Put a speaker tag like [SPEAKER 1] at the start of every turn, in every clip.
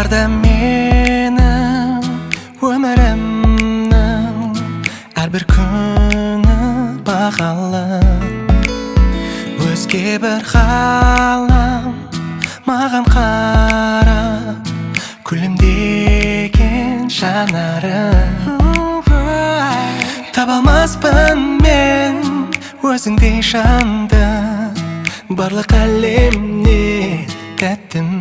[SPEAKER 1] barda mening өмірімнің әрбір күні бағалы. Өзге бір ғалам маған қарап күлімдеген жанары. Таба алмаспын мен өзіңдей жанды, барлық әлемнен тәттім.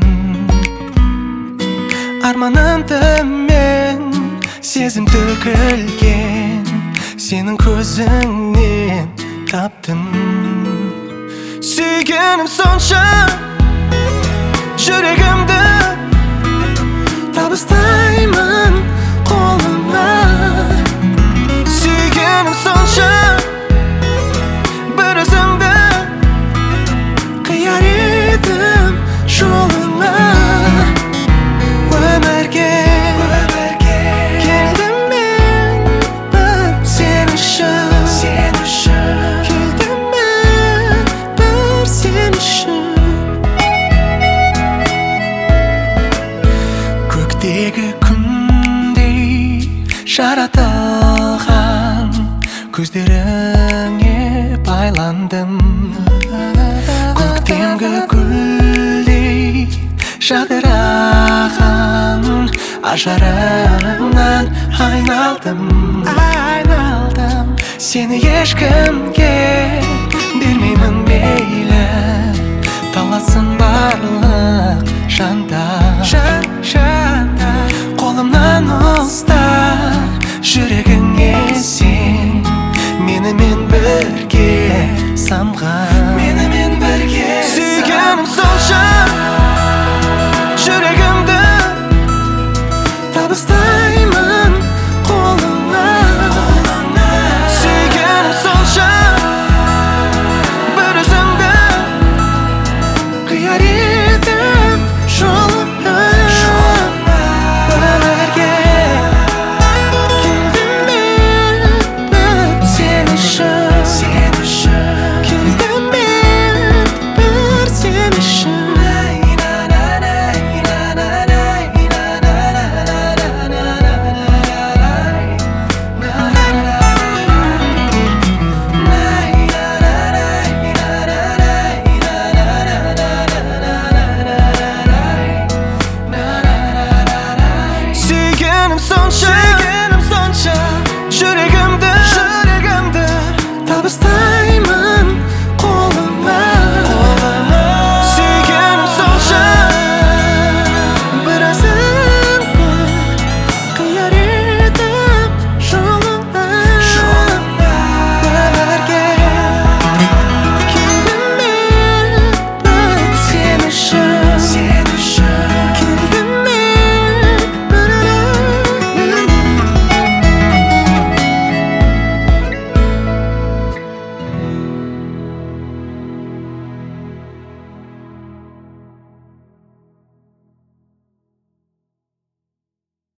[SPEAKER 1] Арманымды мен сезім төгілген сенің көзіңнен таптым. Сүйгенім сонша жүрегімді табыстаймын қолыңа. Сүйгенім сонша бір өзіңді қияр едім жолыңа. Өмірге келдім мен бір сен үшін, келдім мен бір сен үшін. Көктегі күндей жаратылған көздеріңе байландым. Көктемгі гүлдей жадыраған ажарыңнан айналдым. Сені ешкімге бермеймін мейлі, таласын барлық жандар. Қолымнан ұста жүрегіңе сен, менімен бірге самған. Сүйгенім сонша жүрегімді табыстаймын қолыңа. Сүйгенім сонша бір өзіңді қияр едім жолыңа. Өмірге келдім мен бір сен үшін, келдім мен бір сен үшін. Сүйгенім сонша жүрегімді табыстаймын қолыңа. Сүйгенім сонша бір өзіңді қияр едім жолыңа. Өмірге келдім мен бір сен үшін.